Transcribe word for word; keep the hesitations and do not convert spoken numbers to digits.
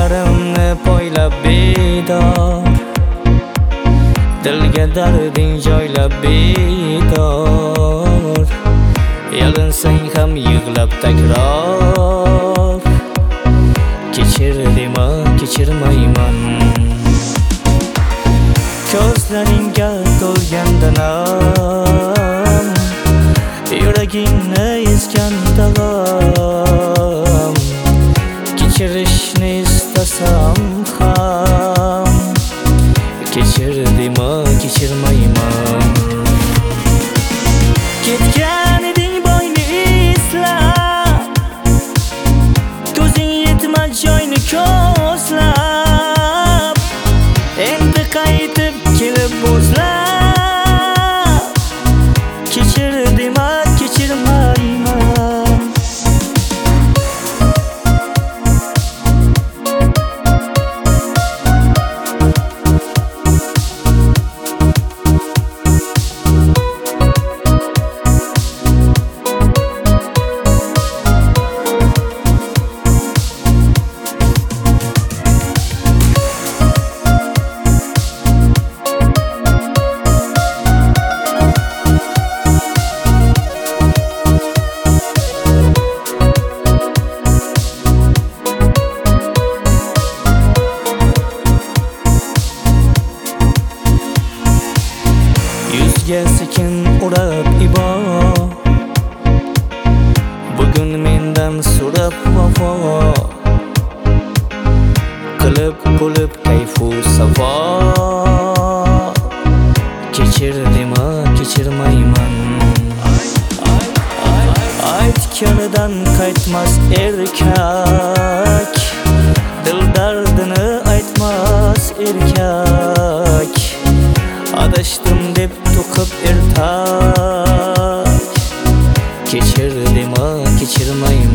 Ko'zlarimni poylab bedor, dilga darding joylab bedor. Yalinsang ham yig'lab takror, kechir dema kechirmayman. Ko'zlaringga to'lganda nam, yuragingni ezgan dag'am. Kechirishni istasam ham, kechir dema kechirmayman. Ketgan eding boyni eslab, ko'zing yetmas joyni ko'zlab. Endi qaytib kelib o'zlab, kechir dema kechirmayman. Yuzga sekin urab ibo, bugun mendan so'rab vafo. Qilib bo'lib kayfu safo, kechir dema kechirmayman. Aytganidan qaytmas erkak, dil dardini aytmas erkak. Adashdim deb to'qib ertak, kechir dema kechirmayman.